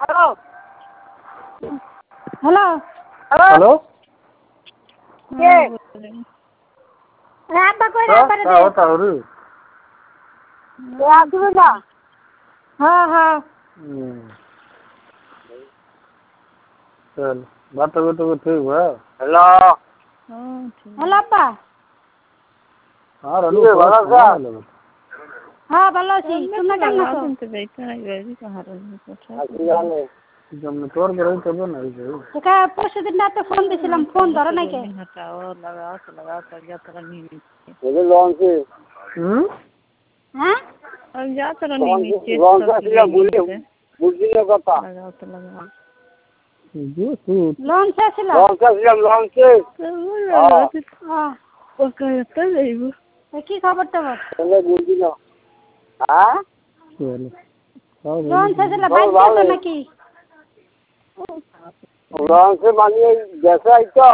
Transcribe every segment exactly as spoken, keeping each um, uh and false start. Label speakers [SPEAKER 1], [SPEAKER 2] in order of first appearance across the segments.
[SPEAKER 1] Hello
[SPEAKER 2] hello
[SPEAKER 1] কে রাব্বা কই রাব্বা রে
[SPEAKER 2] তাও তাওরু
[SPEAKER 1] আসবে না হ্যাঁ হ্যাঁ
[SPEAKER 2] হুম চল বাতা বাতা করতে হবে হ্যালো
[SPEAKER 1] হ্যালো আব্বা
[SPEAKER 2] আর আলু ভালো আছে
[SPEAKER 1] হ্যাঁ ভালো আছি তোমরা কেমন আছো
[SPEAKER 2] জমনে তোর বড় করব না এই
[SPEAKER 1] কা পরশু দিন রাতে ফোন দিছিলাম ফোন ধরে নাই কে
[SPEAKER 2] বলে লঞ্চে হুম
[SPEAKER 1] হ্যাঁ
[SPEAKER 3] আমি যা তোরা নিয়ে
[SPEAKER 2] লঞ্চ আসলে বলে বুঝলি না কথা
[SPEAKER 3] লাগাও তো লাগাও
[SPEAKER 1] লঞ্চ আসছিল
[SPEAKER 2] লঞ্চ আসলে লঞ্চে
[SPEAKER 1] হ্যাঁ
[SPEAKER 3] ওকে তো যাইব
[SPEAKER 1] কি খবর তোমার
[SPEAKER 2] তাহলে বুঝলি না হ্যাঁ
[SPEAKER 1] লঞ্চ আসছিল বাইক তো নাকি
[SPEAKER 2] লঞ্চে মানে গ্যাসে আইতো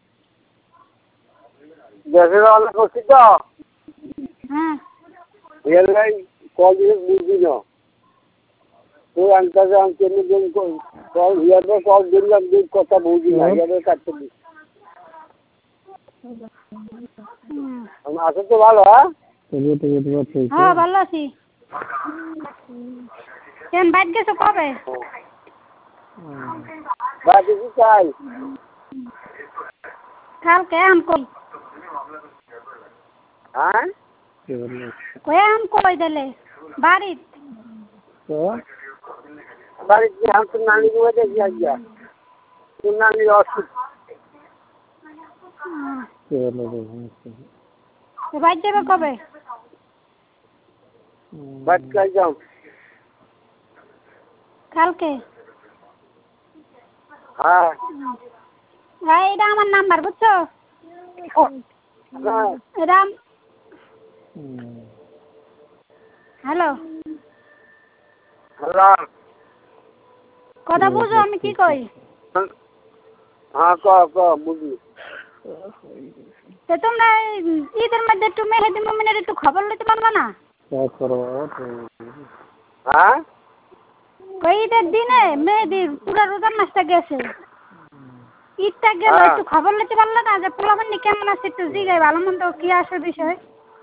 [SPEAKER 2] গ্যাসে রান্না করছি তো
[SPEAKER 1] হ্যাঁ
[SPEAKER 2] এলাই কল দিয়ে বুঝলি না তুই আনতে আমি কেন দিন কল ইয়ারে কল দিলাম দিন কথা বুঝি না ইয়ারে কাটতে দিই আমি আছো তো ভালো হ্যাঁ
[SPEAKER 1] হ্যাঁ ভালো আছি কেন বাইক গেছো কবে
[SPEAKER 2] বাকি কি চাই
[SPEAKER 1] কালকে আম কই
[SPEAKER 2] হ্যাঁ
[SPEAKER 1] কই আম কই দিলে বাড়িত
[SPEAKER 2] তো বাড়িতে हम तो नानी को देखी आ गया तो नानी অসুখ
[SPEAKER 1] তো বাইক যাবে কবে
[SPEAKER 2] বাদ কাই যাও
[SPEAKER 1] কালকে
[SPEAKER 2] হ্যাঁ
[SPEAKER 1] ভাই এটা আমার নাম্বার বুঝছো এটা হ্যালো
[SPEAKER 2] হ্যালো
[SPEAKER 1] কথা বুঝো আমি কি কই
[SPEAKER 2] হ্যাঁ ক ক বুঝি
[SPEAKER 1] তো তোমরা ঈদের মধ্যে একটু মেহেদি মুমিনের একটু খবর নিতে পারবে না
[SPEAKER 2] হ্যাঁ
[SPEAKER 1] ওই ঈদের দিনে মেহেদির পুরো রোজার মাসটা গেছে ঈদটা গেল একটু খবর নিতে পারলে না যে পোলাপানি কেমন আছে একটু জিগাই ভালো মন্দ কি আসে বিষয়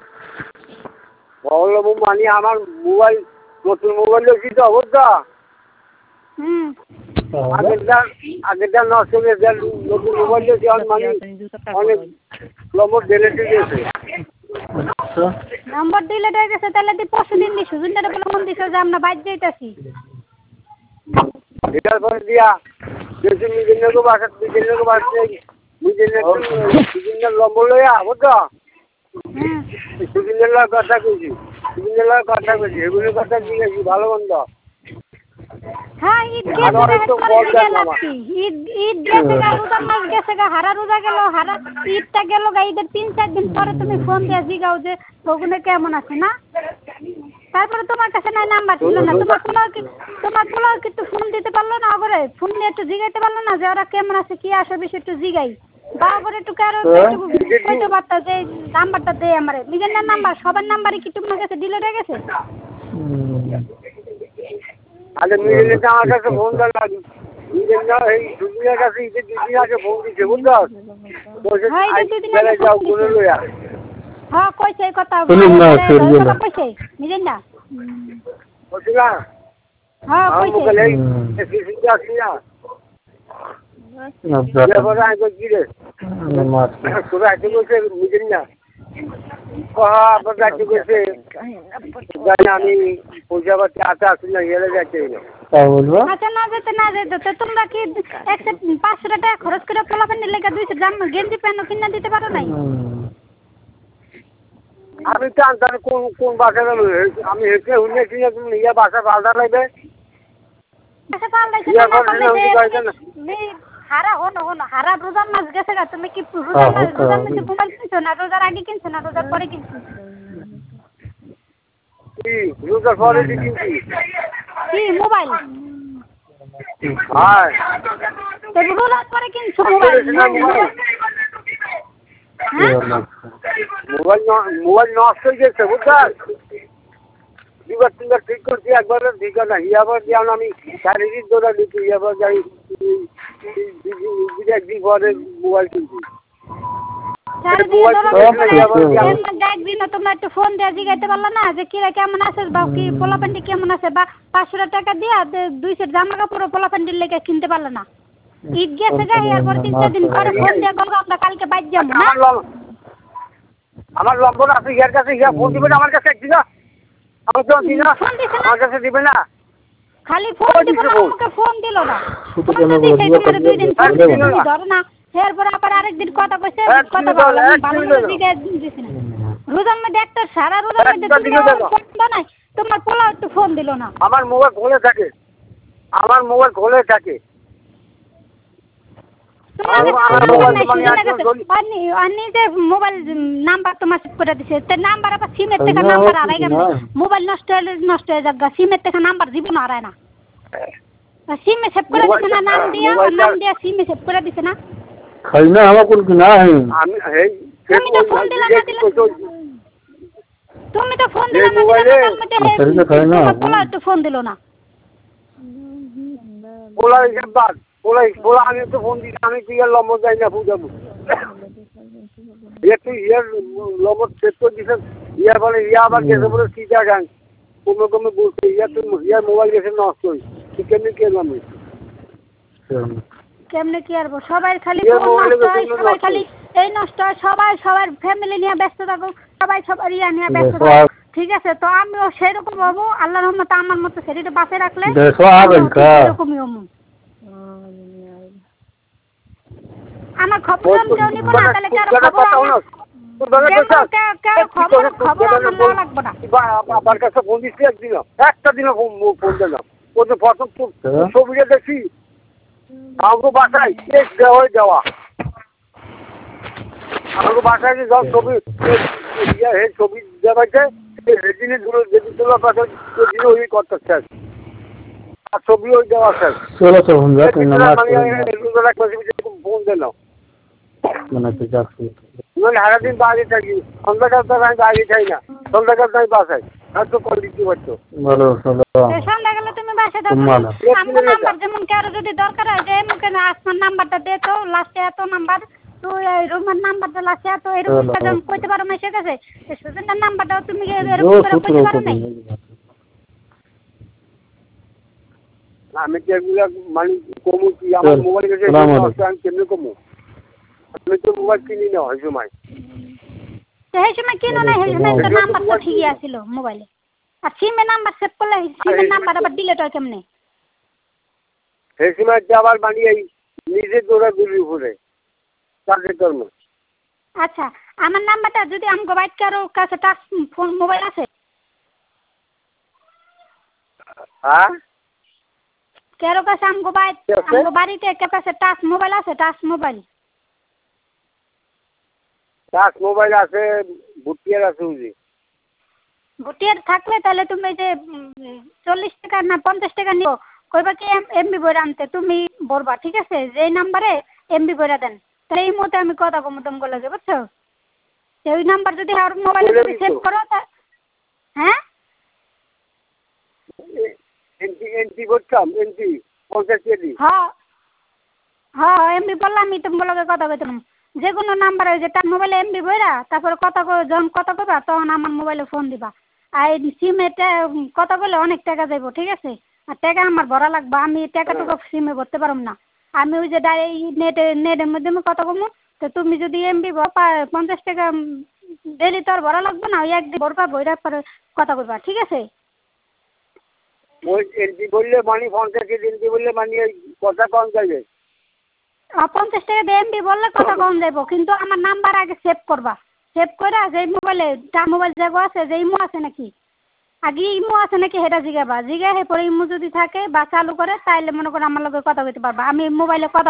[SPEAKER 2] বলবো মানে আমার মোবাইল নতুন মোবাইল কি তো বুঝছো
[SPEAKER 1] হুম
[SPEAKER 2] আগেরটা আগেরটা নষ্ট হয়ে গেছে নতুন মোবাইল দিয়ে মানে অনেক নম্বর ডিলিট হয়ে গেছে
[SPEAKER 1] নম্বর ডিলিট হয়ে গেছে তাহলে দি পরশু দিন দি সুজনটা বলে মন দিছে যে আমরা বাইরে যাইতাছি
[SPEAKER 2] এটার পরে দিয়া যেসব নিজের বাসা নিজের বাসা নিজের নিজের নম্বর লইয়া বুঝছো
[SPEAKER 1] হুম
[SPEAKER 2] সুদিনের লয় কথা কইছি সুদিনের লয় কথা কইছি এগুলোর কথা জিজ্ঞেসি ভালো মন্দ
[SPEAKER 1] হ্যাঁ ঈদ গেছে ঈদ ঈদ গেছে গা রোজার মাস গেছে গা হারা রোজা গেল হারা ঈদটা গেল গা ঈদের তিন চার দিন পরে তুমি ফোন দিয়ে জিগাও যে ওগুলো কেমন আছে না তারপরে তোমার কাছে নাই নাম্বার ছিল না তোমার পোলাও তোমার পোলাও একটু ফোন দিতে পারলো না ওরে ফোন দিয়ে একটু জিগাইতে পারলো না যে ওরা কেমন আছে কি আসে বেশি একটু জিগাই বা ওরে একটু কারো একটু কইতে পারতা যে নাম্বারটা দে আমারে নিজের নাম্বার সবার নাম্বারই কি তোমার কাছে ডিলিট হয়ে গেছে
[SPEAKER 2] আরে মিলে আমার কাছে ফোন দেওয়া লাগে নিজের না এই দুনিয়ার কাছে ঈদের দুদিন আগে ফোন দিচ্ছে বুঝছো যাও করে লইয়া
[SPEAKER 1] হ্যাঁ কইছে এই কথা কইছে নিজের না
[SPEAKER 2] বুঝছি না
[SPEAKER 1] হ্যাঁ কইছে
[SPEAKER 2] আসি না এবারে আগে কি রে তোরা আগে বলছে বুঝেন না আবার যাচ্ছে বলছে আমি পয়সা পাতি আশা আসি না এলে যাচ্ছে
[SPEAKER 1] আচ্ছা না যেতে না যেতে তো তোমরা কি একশো পাঁচশো টাকা খরচ করে পোলাপানি লেগে দুইশো জাম গেঞ্জি প্যান্ট কিনে দিতে পারো নাই
[SPEAKER 2] আমি তো আনতাম কোন কোন বাসা গেল আমি হেঁটে হুলে কিনে তুমি ইয়া বাসা পাল্টা লাগবে
[SPEAKER 1] বাসা পাল্টাইছে না হারা হনো হনো হারা রোজার মাস গেছে গা তুমি কি রোজার মাস রোজার মাসে মোবাইল কিনছো না রোজার আগে কিনছো না রোজার পরে কিনছো
[SPEAKER 2] কি রোজার পরে কিনছি
[SPEAKER 1] কি মোবাইল
[SPEAKER 2] হ্যাঁ
[SPEAKER 1] তো রোজার পরে কিনছো মোবাইল
[SPEAKER 2] মোবাইল মোবাইল নষ্ট হয়ে গেছে বুঝছো দুবার তিনবার ঠিক করছি, একবার ঠিক না আবার যেমন আমি শারীরিক দৌড়া দিচ্ছি, আবার যাই একদিন পরে মোবাইল কিনছি।
[SPEAKER 1] একদিন তোমরা একটু ফোন দিয়ে জিগাইতে পারলো না যে কিরা কেমন আছে বা কি পোলাপান্ডি কেমন আছে, বা পাঁচশো টাকা দিয়া দুই সেট জামা কাপড় পোলাপান্ডির লেগে কিনতে পারলো না। ঈদ গেছে গা, এরপর তিন চার দিন পরে ফোন দিয়ে বলবো আমরা কালকে বাইর যাবো না।
[SPEAKER 2] আমার লম্বর আছে ইয়ার কাছে, ইয়া ফোন দিবে না আমার কাছে একদিন, আমি তো দিন না আমার কাছে দিবে না,
[SPEAKER 1] খালি ফোন দিবে না, আমাকে ফোন দিল না। দুই দিন ফোন ধরো না, এরপর আবার আরেকদিন কথা কইছে, কথা বললাম ভালো দিকে দিছি না। রোজার মধ্যে একটা সারা রোজার মধ্যে ফোন নাই, তোমার পোলা একটু ফোন দিল না।
[SPEAKER 2] আমার মোবাইল খোলে থাকে, আমার মোবাইল খোলে থাকে।
[SPEAKER 1] মোবাইল নাম্বার তোমার সেভ করে দিছে, নাম্বার আবার সিমের থেকে নাম্বার হারাই গেল। মোবাইল নষ্ট হলে নষ্ট হয়ে যাক, সিমের থেকে নাম্বার জীবন হারায় না। সিমে সেভ করে দিছে না, নাম দিয়া নাম দিয়া সিমে সেভ করে দিছে না।
[SPEAKER 4] খাইনা আমার কোন কি না है
[SPEAKER 2] আমি এই
[SPEAKER 1] তুমি তো ফোন দিলা না দিলা, তুমি তো ফোন দিলা না দিলা, পোলা একটু ফোন দিল না।
[SPEAKER 2] পোলা হিসাব বাদ, পোলা পোলা আমি তো ফোন দিই, আমি কি আর লম্বর যাই না বুঝাবো। একটু ইয়ার লম্বর সেট করে দিছেন, ইয়া বলে ইয়া আবার গেছে বলে সিধা গান কোনো কমে বলছে, ইয়া তো ইয়ার মোবাইল গেছে নষ্ট হই, কেমনি কি এলাম
[SPEAKER 1] কেমনে কি আরবো, সবাই খালি ফোন নষ্ট হয়, সবাই খালি এই নষ্ট হয়, সবাই সবার ফ্যামিলি নিয়ে ব্যস্ত থাকো, সবাই সবার ইয়া নিয়ে ব্যস্ত থাকো। ঠিক আছে, তো আমিও সেরকম হবো, আল্লাহর রহমতে আমার মতো শরীরটা বাঁচে রাখলে সেরকমই হবো। আমার খবর কেউ নিব না, তাহলে কারো খবর খবর খবর আমার নেওয়া লাগবে না।
[SPEAKER 2] আমার কাছে ফোন দিচ্ছি একদিন, একটা দিনও ফোন দিলাম, ও তো প্রথম ছবিটা দেখছি আমাকে বাসায় দেওয়া দেওয়া আমাকে বাসায় যে সব ছবি ছবি দেওয়াইছে সেদিনে যেদিন তোলা পাশে সেদিনে ওই করতেছে আর ছবি ওই দেওয়া স্যার ফোন দিলাম সারাদিন বাইরে থাকি, সন্ধ্যাকাল তো আমি বাইরে খাই না, সন্ধ্যাকাল তো আমি বাসায় আর তো কল দিতে পারছো
[SPEAKER 1] সন্ধ্যাকালে তুমি বাসায় থাকো। আমার নাম্বার যেমন কারো যদি দরকার হয় যে মুখে আসমান নাম্বারটা দে তো লাস্টে এত নাম্বার, তুই এই রুমের নাম্বারটা লাস্টে এত এরকম কইতে পারো না, সে কাছে সুজনের নাম্বারটাও তুমি এরকম করে কইতে পারো নাই।
[SPEAKER 2] আমি কি এগুলা মানে কমু কি আমার মোবাইল গেছে আমি কেমনে কমু, আমি তো মোবাইল কিনি না ওই সময়।
[SPEAKER 1] সেই সময় কিনো না, সেই সময় তো নাম্বার তো ঠিকই আছিল মোবাইলে, আর সিমে নাম্বার সেভ করলে সিমের নাম্বার আবার ডিলিট হয় কেমনে?
[SPEAKER 2] সেই সময় আবার বানিয়ে নিজে দৌড়া গুলি উপরে কাজে কর্ম।
[SPEAKER 1] আচ্ছা, আমার নাম্বারটা যদি আমগো বাইট কারো কাছে টাচ ফোন মোবাইল আছে?
[SPEAKER 2] হ্যাঁ,
[SPEAKER 1] কারো কাছে আমগো বাইট আমগো বাড়িতে কারো কাছে টাচ মোবাইল আছে? টাচ মোবাইল
[SPEAKER 2] টাচ মোবাইল আছে, ভুটিয়ার আছে বুঝি।
[SPEAKER 1] ভুটিয়ার থাকলে তাহলে তুমি যে চল্লিশ টাকা না পঞ্চাশ টাকা নিও, কইবা কি এমবি বইরা আনতে, তুমি বলবা ঠিক আছে যে নাম্বারে এমবি বইরা দেন, তাহলে এই মুহূর্তে আমি কথা কম তুমি বলে যাবো, বুঝছো? ওই নাম্বার যদি আর মোবাইলে যদি সেভ করো তা হ্যাঁ
[SPEAKER 2] এমপি এমপি করতাম, এমপি পঞ্চাশ কেজি।
[SPEAKER 1] হ্যাঁ হ্যাঁ এমবি বললাম, আমি তুমি বলে কথা কইতাম যে কোনো নাম্বারে যে তার মোবাইলে এমবি বইরা তারপরে কথা যখন কথা কইবা তখন আমার মোবাইলে ফোন দিবা। আর সিমে কথা বলে অনেক টাকা যাইব, ঠিক আছে? আর টাকা আমার ভরা লাগবে, আমি টাকাটুকু সিমে ভরতে পারব না। আমি ওই যে নেটে নেটের মধ্যে আমি কথা কমু, তো তুমি যদি এমবি পঞ্চাশ টাকা ডেলি তো আর ভরা লাগবে না, ওই একদিন ভরবা বইরা পরে কথা কইবা, ঠিক আছে?
[SPEAKER 2] ওই এমপি বললে মানে পঞ্চাশ কেজি এমপি বললে মানে কথা কম যাবে।
[SPEAKER 1] পঞ্চাশ টাকা দিয়ে এমবি বললে কথা কম যাইব, কিন্তু আমার নাম্বার আগে সেভ করবা, সেভ করে যে মোবাইলে তার মোবাইল যাবো আছে যে ইমো আছে নাকি, আগে ইমো আছে নাকি সেটা জিগাবা, জিগা হে পরে ইমো যদি থাকে বা চালু করে তাইলে মনে করো আমার লগে কথা কইতে পারবা। আমি মোবাইলে কথা